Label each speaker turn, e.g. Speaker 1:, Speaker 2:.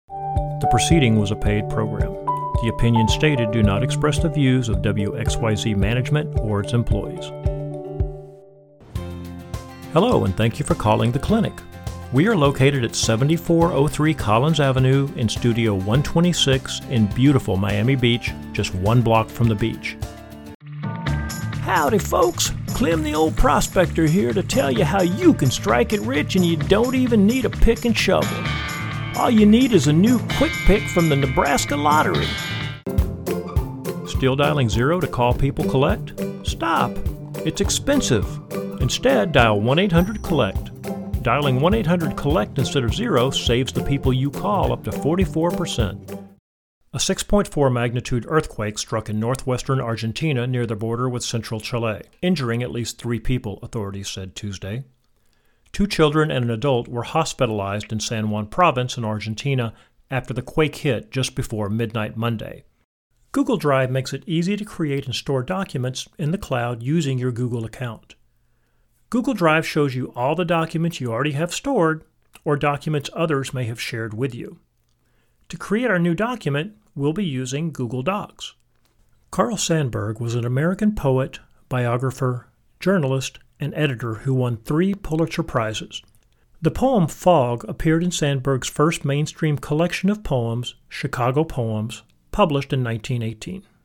Speaker 1: The proceeding was a paid program. The opinions stated do not express the views of WXYZ management or its employees. Hello, and thank you for calling the clinic. We are located at 7403 Collins Avenue in Studio 126 in beautiful Miami Beach, just 1 block from the beach. Howdy, folks. Clem the Old Prospector here to tell you how you can strike it rich and you don't even need a pick and shovel. All you need is a new quick pick from the Nebraska Lottery. Still dialing 0 to call people collect? Stop. It's expensive. Instead, dial 1-800-COLLECT. Dialing 1-800-COLLECT instead of 0 saves the people you call up to 44%. A 6.4 magnitude earthquake struck in northwestern Argentina near the border with central Chile, injuring at least 3 people, authorities said Tuesday. 2 children and an adult were hospitalized in San Juan province in Argentina after the quake hit just before midnight Monday. Google Drive makes it easy to create and store documents in the cloud using your Google account. Google Drive shows you all the documents you already have stored or documents others may have shared with you. To create our new document, we'll be using Google Docs. Carl Sandburg was an American poet, biographer, journalist, and editor who won 3 Pulitzer Prizes. The poem Fog appeared in Sandburg's first mainstream collection of poems, Chicago Poems, published in 1918.